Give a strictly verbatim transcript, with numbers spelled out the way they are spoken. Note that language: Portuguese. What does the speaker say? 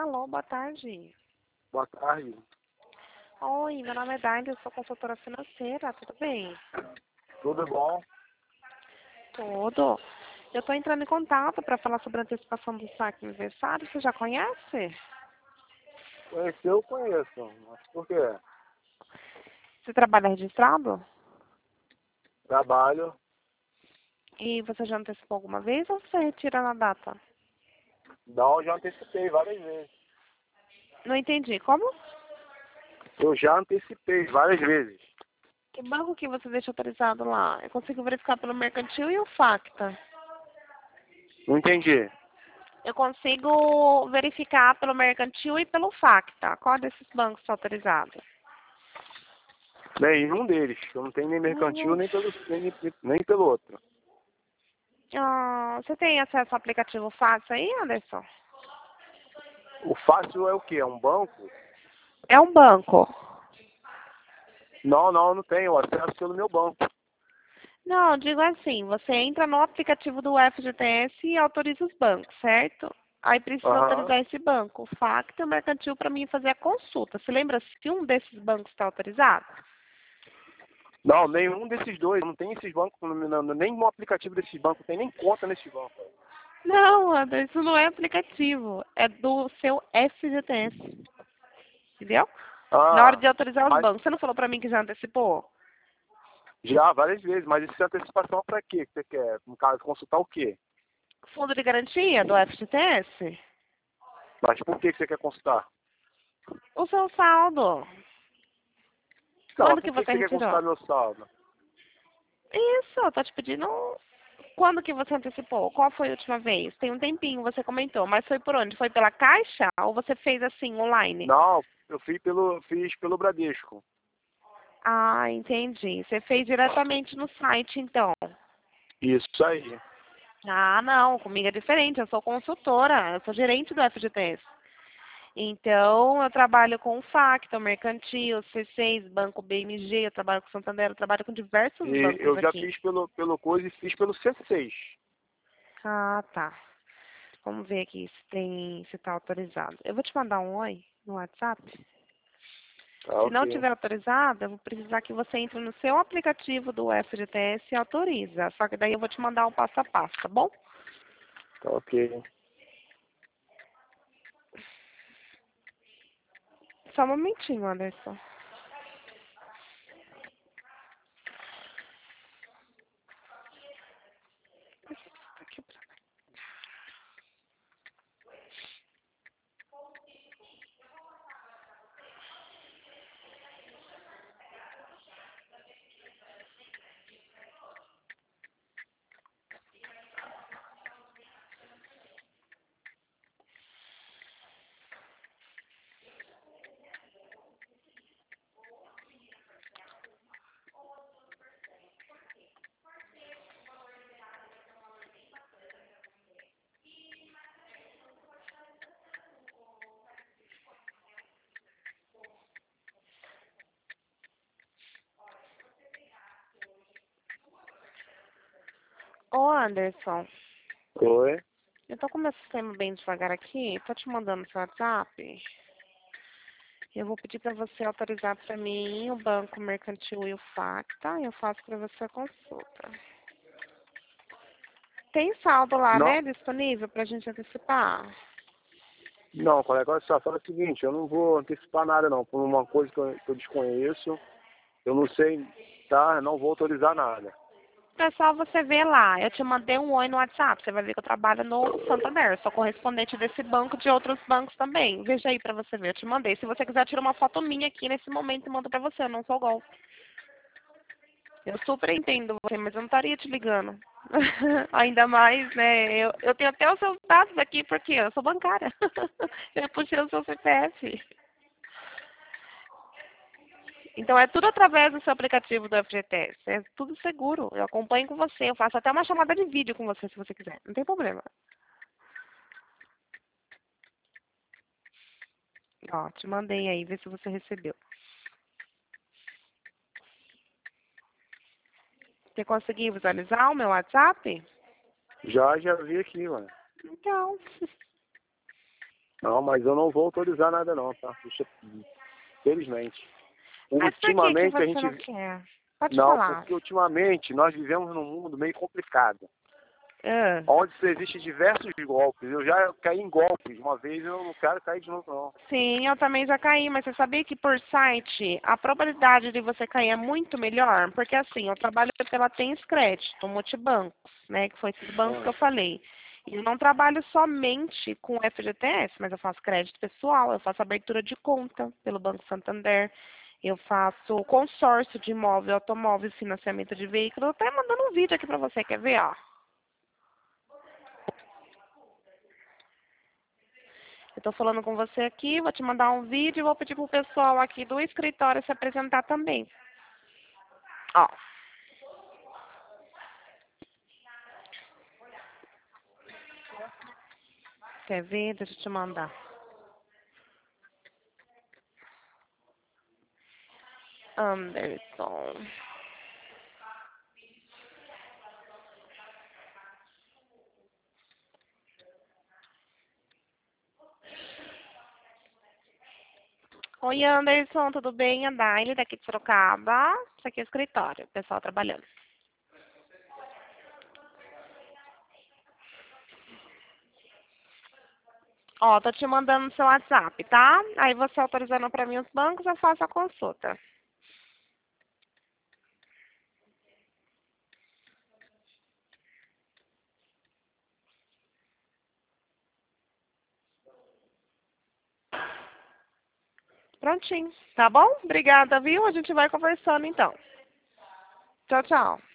Alô, boa tarde. Boa tarde. Oi, meu nome é Daila, eu sou consultora financeira, tudo bem? Tudo bom? Tudo. Eu estou entrando em contato para falar sobre a antecipação do saque aniversário, você já conhece? Conhecer eu conheço, mas por quê? Você trabalha registrado? Trabalho. E você já antecipou alguma vez ou você retira na data? Não, já antecipei várias vezes. Não entendi, como? Eu já antecipei várias vezes. Que banco que você deixa autorizado lá? Eu consigo verificar pelo Mercantil e o Facta. Não entendi. Eu consigo verificar pelo Mercantil e pelo Facta. Qual desses bancos está autorizado? Nenhum deles. Eu não tenho nem mercantil, Uhum. nem pelo, nem, nem pelo outro. Ah, você tem acesso ao aplicativo fácil aí, Anderson? O fácil é o quê? É um banco? É um banco. Não, não, eu não tenho. Eu acesso pelo meu banco. Não, digo assim, você entra no aplicativo do F G T S e autoriza os bancos, certo? Aí precisa Aham. autorizar esse banco, o Facta e o Mercantil, para mim fazer a consulta. Você lembra se um desses bancos está autorizado? Não, nenhum desses dois. Não tem esses bancos, não- não- nem no aplicativo desses bancos, tem nem conta nesses bancos. Não, Anderson, isso não é aplicativo. É do seu F G T S. Entendeu? Na hora Ah, de autorizar os mas bancos. Você não falou para mim que já antecipou? já várias vezes. Mas isso é antecipação para quê que você quer? No caso, consultar o quê? Fundo de garantia do F G T S? Mas por que que você quer consultar? O seu saldo. Não, Quando mas que por que você que você quer retirou? consultar meu saldo? Isso, eu tô te pedindo. Quando que você antecipou? Qual foi a última vez? Tem um tempinho, você comentou, mas foi por onde? Foi pela Caixa ou você fez assim, online? Não, eu fiz pelo, fiz pelo Bradesco. Ah, entendi. Você fez diretamente no site, então. Isso aí. Ah, não, comigo é diferente. Eu sou consultora, eu sou gerente do F G T S. Então, eu trabalho com o Facta, o Mercantil, C seis, Banco B M G, eu trabalho com o Santander, eu trabalho com diversos E bancos eu já aqui. fiz pelo, pelo coisa e fiz pelo C seis. Ah, tá. Vamos ver aqui se tem, se está autorizado. Eu vou te mandar um oi no WhatsApp. Tá Se não ok. tiver autorizado, eu vou precisar que você entre no seu aplicativo do F G T S e autoriza. Só que daí eu vou te mandar um passo a passo, tá bom? Tá ok. Só um momentinho, Anderson. Aqui pra- Ô, Anderson, Oi. eu tô com o meu sistema bem devagar aqui. Tô te mandando no seu WhatsApp. Eu vou pedir para você autorizar para mim o Banco Mercantil e o Facta. Eu faço para você a consulta. Tem saldo lá, Não, né, disponível para a gente antecipar? não, colega, olha só, fala o seguinte, eu não vou antecipar nada não, por uma coisa que eu, que eu desconheço, eu não sei, tá? Não vou autorizar nada. É só você ver lá. Eu te mandei um oi no WhatsApp. Você vai ver que eu trabalho no Santander. Eu sou correspondente desse banco e de outros bancos também. Veja aí pra você ver. Eu te mandei. Se você quiser, tira uma foto minha aqui nesse momento e manda pra você. Eu não sou golpe. Eu super entendo você, mas eu não estaria te ligando. Ainda mais, né? Eu, eu tenho até os seus dados aqui, porque eu sou bancária. Eu puxei o seu C P F. Então é tudo através do seu aplicativo do F G T S. É tudo seguro. Eu acompanho com você. Eu faço até uma chamada de vídeo com você se você quiser. Não tem problema. Ó, te mandei aí, vê se você recebeu. Você conseguiu visualizar o meu WhatsApp? Já, já vi aqui, mano. Então, Não, mas eu não vou autorizar nada não, tá? Deixa, felizmente. Mas por que, que Ultimamente você a gente... não quer? Pode Não, falar. porque ultimamente nós vivemos num mundo meio complicado, Ah. onde existem diversos golpes. Eu já caí em golpes uma vez, eu não quero cair de novo não. Sim, eu também já caí, mas você sabia que por site a probabilidade de você cair é muito melhor? Porque assim, eu trabalho pela Tens Crédito, Multibancos, né? Que foi esses bancos que eu falei. E eu não trabalho somente com F G T S, mas eu faço crédito pessoal, eu faço abertura de conta pelo Banco Santander, eu faço consórcio de imóvel, automóvel, financiamento de veículo. Eu tô até mandando um vídeo aqui pra você, quer ver, ó? Eu tô falando com você aqui, vou te mandar um vídeo e vou pedir pro pessoal aqui do escritório se apresentar também. Ó. Quer ver? Deixa eu te mandar. Anderson. Oi, Anderson, tudo bem? A Daile daqui de Sorocaba. Isso aqui é o escritório, o pessoal trabalhando. Ó, tô te mandando no seu WhatsApp, tá? Aí você autorizando pra mim os bancos, eu faço a consulta. Prontinho, tá bom? Obrigada, viu? A gente vai conversando então. Tchau, tchau.